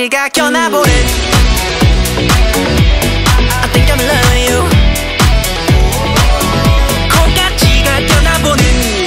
콩깍지가 껴나보는 I think I'm in love with you. 콩깍지가 껴나보는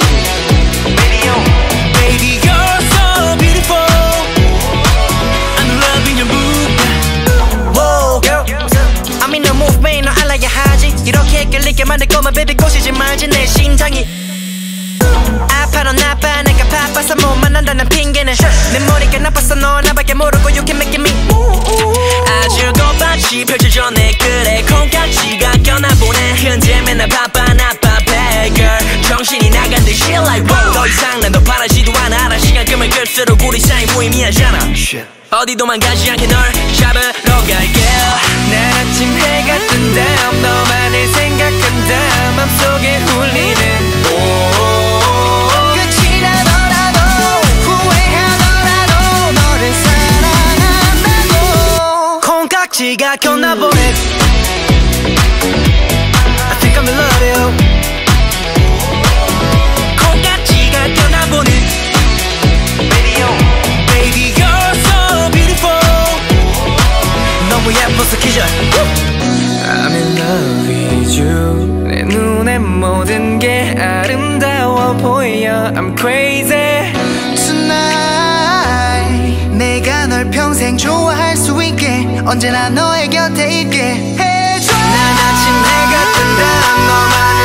Baby you're so beautiful. I'm loving your move. Whoa girl I'm in the move babe 너 알아야 하지 이렇게 끌리게 만들 거면 baby 꼬시지 말지 내 심장이 아파도 나빠 내가 바빠서 못 만난다는 핑계는 내 머리가 나빠서 너 나밖에 모르고 you can make me 아주 꽃밭이 펼쳐져 내 글에 콩깍지가 껴나보네 현재 맨날 바빠 나빠 bad girl 정신이 나간 듯이 like wow 더 이상 난 너 바라지도 않아 시간금을 끌수록 우리 사이 무의미하잖아 어디 도망가지 않게 널 잡으러 갈게 날 아침 해가 뜬 다음 너만을 생각한 다음 맘속에 울리는 끝이 나더라도 후회하더라도 너를 사랑한다고 콩깍지가 껴나보네 I think I'm in love with you 콩깍지가 껴나보는 Baby you're so beautiful 너무 예뻐서 기절 I'm in love with you 내 눈에 모든 게 아름다워 보여 I'm crazy Tonight 내가 널 평생 좋아할 수 있게 언제나 너의 곁에 있게 해줘 난 아침 해가 뜬 다음 너만을